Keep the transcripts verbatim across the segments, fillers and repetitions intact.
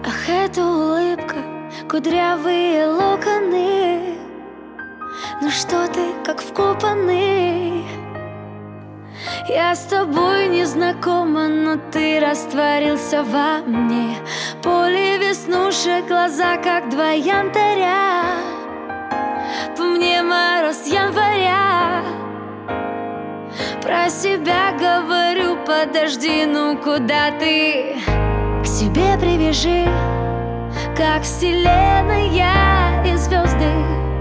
Ах, эта улыбка, кудрявые локоны. Ну что ты, как вкопанный. Я с тобой не знакома, но ты растворился во мне. Поле веснушек, глаза, как два янтаря. По мне мороз января. Про себя говорю, подожди, ну куда ты? К себе привяжи, как вселенная и звезды.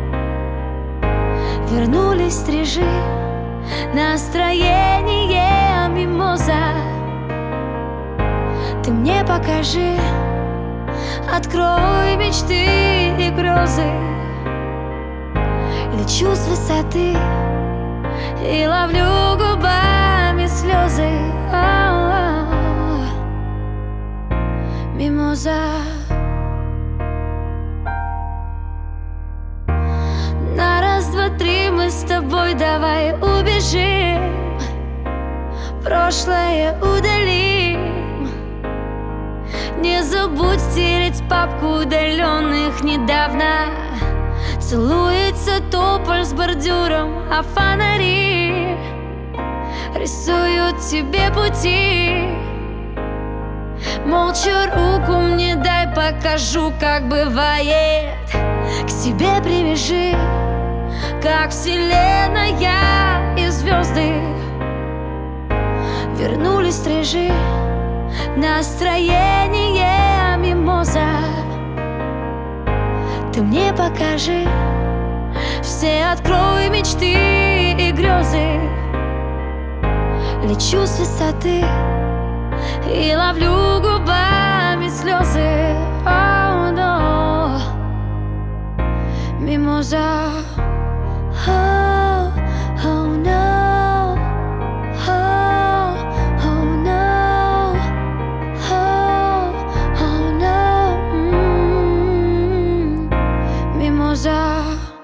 Вернулись стрижи, настроение мимоза. Ты мне покажи, открой мечты и грезы. Лечу с высоты и ловлю губами слезы. О-о-о. Мимоза. На раз, два, три мы с тобой давай убежим, прошлое удалим. Не забудь стереть папку удаленных недавно. Целуется тополь с бордюром, а фонари рисуют тебе пути. Молча руку мне дай, покажу, как бывает. К себе привяжи, как вселенная и звезды. Вернулись стрижи, настроение мимоза. Ты мне покажи, все открой мечты и грезы. Лечу с высоты и ловлю губами слезы. Oh, no. Мимоза. Oh, oh, no. Oh, oh, no. Oh, oh, no. Mm. Mimosa.